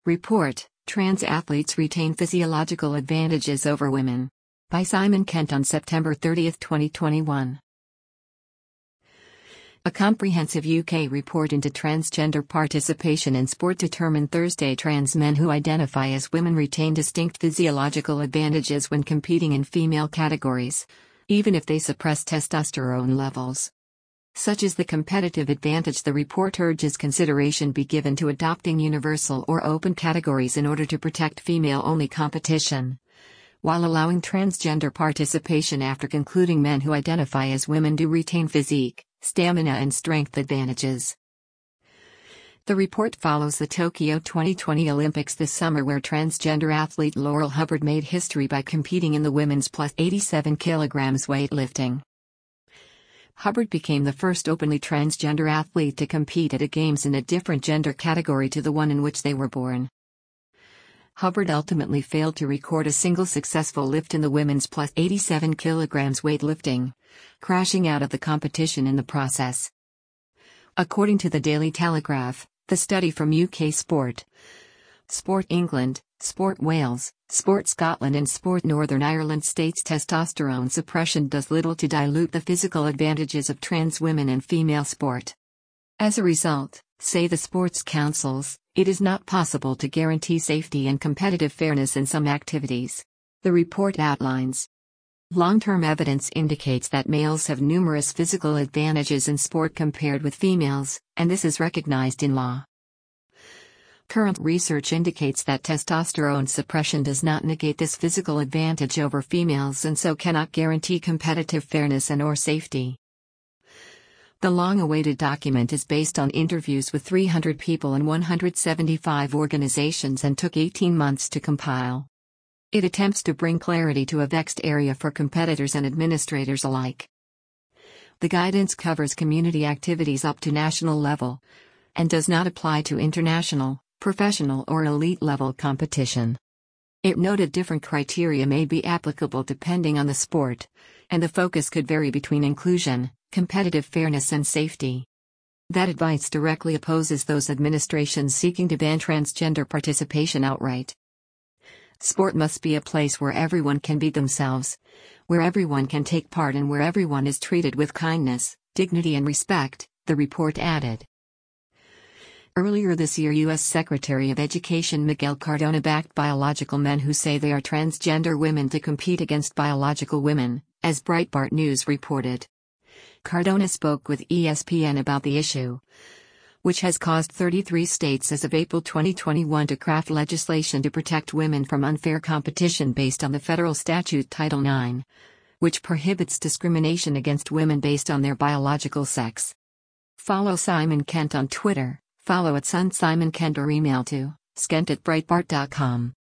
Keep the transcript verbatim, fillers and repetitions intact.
Report, Trans Athletes Retain Physiological Advantages Over Women. By Simon Kent on September thirtieth, twenty twenty-one. A comprehensive U K report into transgender participation in sport determined Thursday trans men who identify as women retain distinct physiological advantages when competing in female categories, even if they suppress testosterone levels. Such is the competitive advantage the report urges consideration be given to adopting universal or open categories in order to protect female-only competition, while allowing transgender participation after concluding men who identify as women do retain physique, stamina and strength advantages. The report follows the Tokyo twenty twenty Olympics this summer, where transgender athlete Laurel Hubbard made history by competing in the women's plus eighty-seven kilograms weightlifting. Hubbard became the first openly transgender athlete to compete at a games in a different gender category to the one in which they were born. Hubbard ultimately failed to record a single successful lift in the women's plus eighty-seven kilograms weightlifting, crashing out of the competition in the process. According to the Daily Telegraph, the study from U K Sport, Sport England, Sport Wales, Sport Scotland and Sport Northern Ireland states testosterone suppression does little to dilute the physical advantages of trans women in female sport. As a result, say the sports councils, it is not possible to guarantee safety and competitive fairness in some activities. The report outlines. Long-term evidence indicates that males have numerous physical advantages in sport compared with females, and this is recognized in law. Current research indicates that testosterone suppression does not negate this physical advantage over females and so cannot guarantee competitive fairness and or safety. The long-awaited document is based on interviews with three hundred people in one hundred seventy-five organizations and took eighteen months to compile. It attempts to bring clarity to a vexed area for competitors and administrators alike. The guidance covers community activities up to national level, and does not apply to international, professional or elite-level competition. It noted different criteria may be applicable depending on the sport, and the focus could vary between inclusion, competitive fairness and safety. That advice directly opposes those administrations seeking to ban transgender participation outright. Sport must be a place where everyone can be themselves, where everyone can take part and where everyone is treated with kindness, dignity and respect, the report added. Earlier this year, U S Secretary of Education Miguel Cardona backed biological men who say they are transgender women to compete against biological women, as Breitbart News reported. Cardona spoke with E S P N about the issue, which has caused thirty-three states as of April twenty twenty-one to craft legislation to protect women from unfair competition based on the federal statute Title nine, which prohibits discrimination against women based on their biological sex. Follow Simon Kent on Twitter. Follow at Sun Simon Kent or email to skent at breitbart dot com.